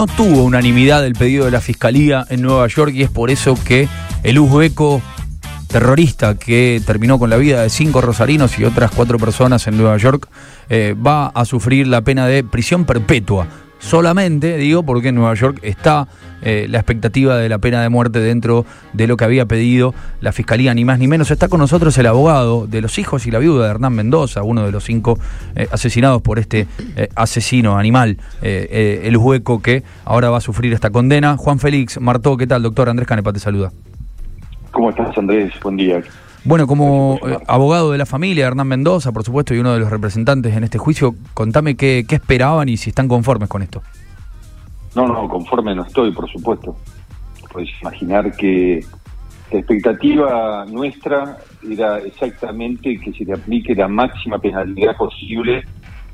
No tuvo unanimidad el pedido de la Fiscalía en Nueva York y es por eso que el uzbeco terrorista que terminó con la vida de 5 rosarinos y otras 4 personas en Nueva York va a sufrir la pena de prisión perpetua. Solamente, digo, porque en Nueva York está la expectativa de la pena de muerte dentro de lo que había pedido la Fiscalía, ni más ni menos. Está con nosotros el abogado de los hijos y la viuda de Hernán Mendoza, uno de los 5 asesinados por este asesino animal, el uzbeco, que ahora va a sufrir esta condena. Juan Félix Martó, ¿qué tal, doctor? Andrés Canepa te saluda. ¿Cómo estás, Andrés? Buen día. Bueno, como abogado de la familia de Hernán Mendoza, por supuesto, y uno de los representantes en este juicio, contame qué esperaban y si están conformes con esto. No, conforme no estoy, por supuesto. Puedes imaginar que la expectativa nuestra era exactamente que se le aplique la máxima penalidad posible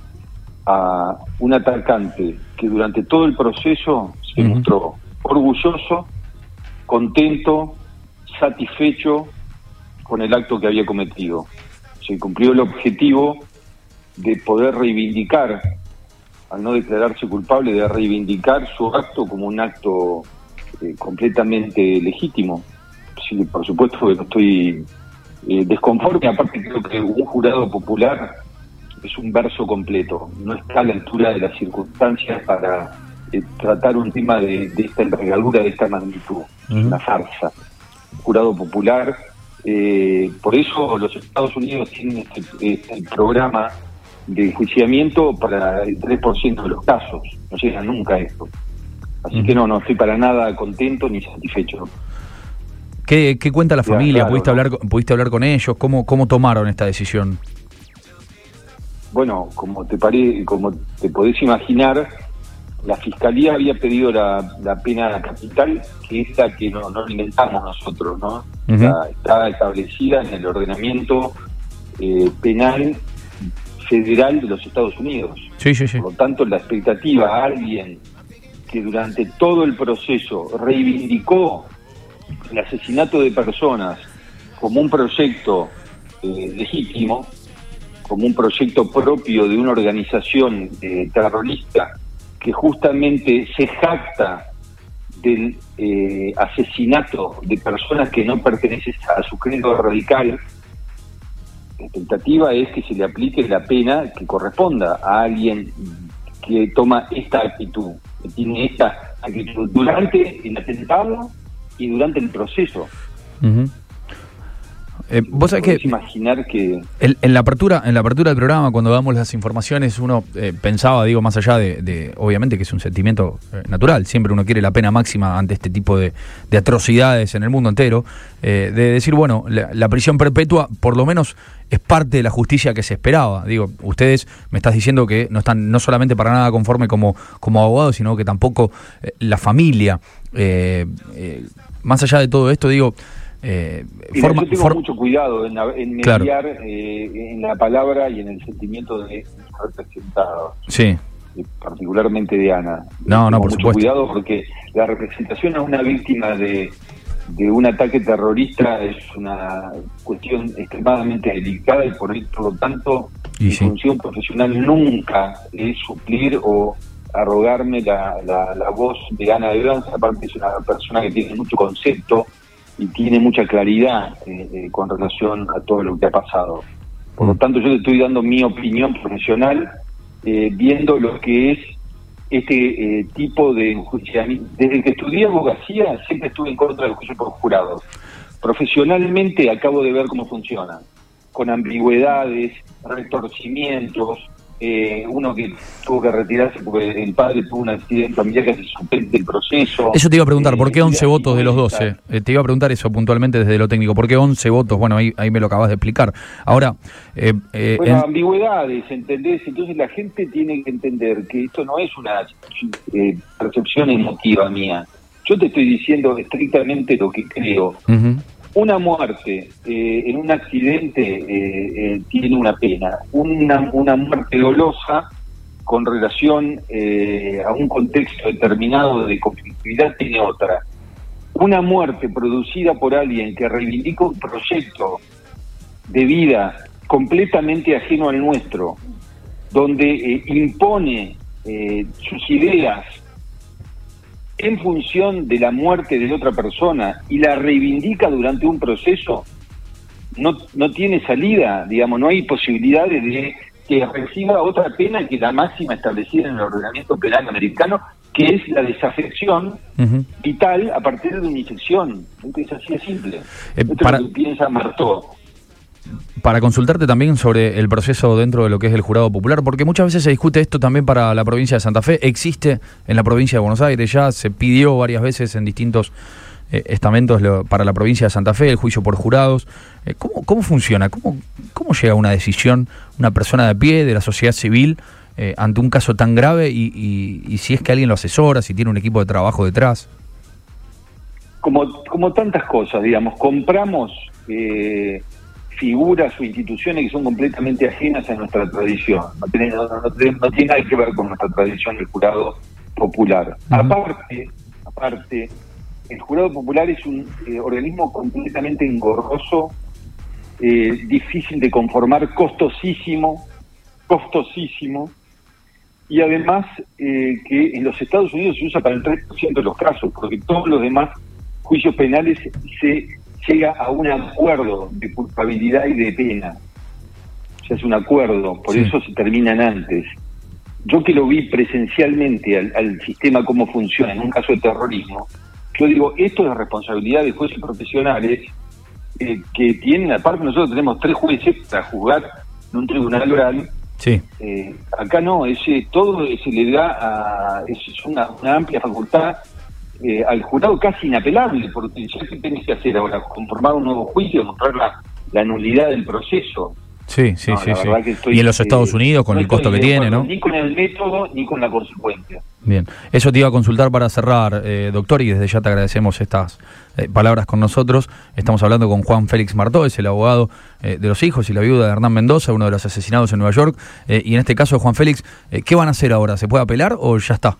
a un atacante que durante todo el proceso se mostró orgulloso, contento, satisfecho con el acto que había cometido. Se cumplió el objetivo de poder reivindicar, al no declararse culpable, de reivindicar su acto como un acto completamente legítimo. Sí, por supuesto que no estoy desconforme, aparte creo que un jurado popular es un verso completo, no está a la altura de las circunstancias para tratar un tema de esta envergadura, de esta magnitud. Es una farsa. Jurado popular. Por eso los Estados Unidos tienen este programa de enjuiciamiento para el 3% de los casos. No llega nunca a esto. Así que no estoy para nada contento ni satisfecho. ¿Qué cuenta la familia? Claro, ¿Pudiste hablar con ellos? ¿Cómo tomaron esta decisión? Bueno, como te podés imaginar, la Fiscalía había pedido la pena capital, que es la que no inventamos nosotros, ¿no? Está establecida en el ordenamiento penal federal de los Estados Unidos. Sí. Por lo tanto, la expectativa a alguien que durante todo el proceso reivindicó el asesinato de personas como un proyecto legítimo, como un proyecto propio de una organización terrorista que justamente se jacta del asesinato de personas que no pertenecen a su credo radical, la expectativa es que se le aplique la pena que corresponda a alguien que toma esta actitud, que tiene esta actitud durante el atentado y durante el proceso. Vos sabés que imaginar que en la apertura del programa, cuando damos las informaciones, uno pensaba, digo, más allá de obviamente que es un sentimiento natural, siempre uno quiere la pena máxima ante este tipo de atrocidades en el mundo entero, de decir, bueno, la prisión perpetua por lo menos es parte de la justicia que se esperaba. Digo, ustedes me estás diciendo que no están no solamente para nada conforme como abogados, sino que tampoco la familia. Más allá de todo esto, digo, yo tengo mucho cuidado en mediar, claro, en la palabra y en el sentimiento de representados. Sí. Particularmente de Ana. No, por mucho supuesto. Cuidado porque la representación a una víctima de un ataque terrorista es una cuestión extremadamente delicada y por lo tanto mi función profesional nunca es suplir o arrogarme la voz de Ana de Danza. Aparte es una persona que tiene mucho concepto y tiene mucha claridad con relación a todo lo que ha pasado. Por lo tanto, yo le estoy dando mi opinión profesional, viendo lo que es este tipo de enjuiciamiento. Desde que estudié abogacía, siempre estuve en contra del juicio por jurados. Profesionalmente acabo de ver cómo funciona, con ambigüedades, retorcimientos, uno que tuvo que retirarse porque el padre tuvo un accidente familiar que se suspende el proceso. Eso te iba a preguntar, ¿por qué 11 votos de los 12? Te iba a preguntar eso puntualmente desde lo técnico, ¿por qué 11 votos? Bueno, ahí me lo acabas de explicar. Ahora... ambigüedades, ¿entendés? Entonces la gente tiene que entender que esto no es una percepción emotiva mía. Yo te estoy diciendo estrictamente lo que creo. Una muerte en un accidente tiene una pena. Una muerte dolosa con relación a un contexto determinado de conflictividad tiene otra. Una muerte producida por alguien que reivindica un proyecto de vida completamente ajeno al nuestro, donde impone sus ideas en función de la muerte de otra persona y la reivindica durante un proceso, no tiene salida, digamos, no hay posibilidades de que reciba otra pena que la máxima establecida en el ordenamiento penal americano, que es la desafección vital a partir de una inyección. Es así de simple. Esto es lo que piensa Martó. Para consultarte también sobre el proceso dentro de lo que es el jurado popular, porque muchas veces se discute esto también para la provincia de Santa Fe, existe en la provincia de Buenos Aires, ya se pidió varias veces en distintos estamentos para la provincia de Santa Fe, el juicio por jurados. ¿Cómo funciona? ¿Cómo llega a una decisión una persona de pie de la sociedad civil ante un caso tan grave y si es que alguien lo asesora, si tiene un equipo de trabajo detrás? Como tantas cosas, digamos, compramos figuras o instituciones que son completamente ajenas a nuestra tradición. No tiene nada que ver con nuestra tradición el jurado popular. Aparte, el jurado popular es un organismo completamente engorroso, difícil de conformar, costosísimo, y además que en los Estados Unidos se usa para el 3% de los casos, porque todos los demás juicios penales se llega a un acuerdo de culpabilidad y de pena. Se hace un acuerdo, por eso se terminan antes. Yo que lo vi presencialmente al sistema cómo funciona en un caso de terrorismo, yo digo, esto es responsabilidad de jueces profesionales que tienen, aparte nosotros tenemos 3 jueces para juzgar en un tribunal oral. Sí. Acá no, todo se le da es una amplia facultad al jurado casi inapelable, porque ya que tenés que hacer ahora, conformar un nuevo juicio, mostrar la nulidad del proceso. Sí. Y en los Estados Unidos, con el costo que tiene, ¿no? Ni con el método, ni con la consecuencia. Bien, eso te iba a consultar para cerrar, doctor, y desde ya te agradecemos estas palabras con nosotros. Estamos hablando con Juan Félix Martó, es el abogado de los hijos y la viuda de Hernán Mendoza, uno de los asesinados en Nueva York. Y en este caso, Juan Félix, ¿qué van a hacer ahora? ¿Se puede apelar o ya está?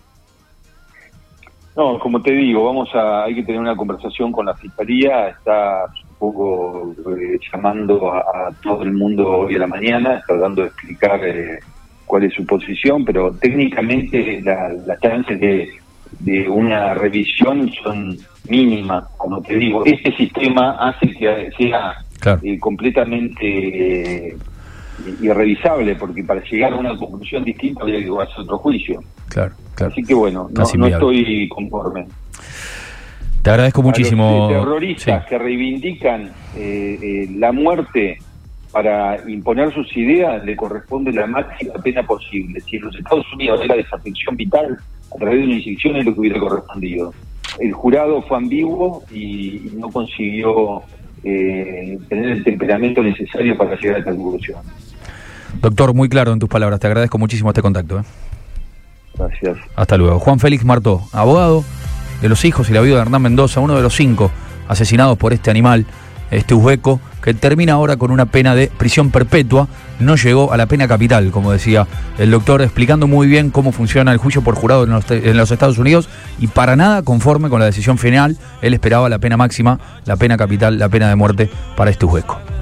No, como te digo, hay que tener una conversación con la Fiscalía, está un poco llamando a todo el mundo hoy a la mañana, tratando de explicar cuál es su posición, pero técnicamente las chances de una revisión son mínimas, como te digo. Este sistema hace que sea completamente irrevisable, porque para llegar a una conclusión distinta habría que hacer otro juicio. Claro. Así que bueno, no estoy conforme. Te agradezco muchísimo. Los terroristas que reivindican la muerte para imponer sus ideas, le corresponde la máxima pena posible. Si en los Estados Unidos era desafección vital, a través de una inyección es lo que hubiera correspondido. El jurado fue ambiguo y no consiguió tener el temperamento necesario para llegar a esta conclusión. Doctor, muy claro en tus palabras, te agradezco muchísimo este contacto. Gracias. Hasta luego. Juan Félix Martó, abogado de los hijos y la viuda de Hernán Mendoza, uno de los 5 asesinados por este animal, este uzbeco, que termina ahora con una pena de prisión perpetua. No llegó a la pena capital, como decía el doctor, explicando muy bien cómo funciona el juicio por jurado en los Estados Unidos, y para nada conforme con la decisión final. Él esperaba la pena máxima, la pena capital, la pena de muerte para este uzbeco.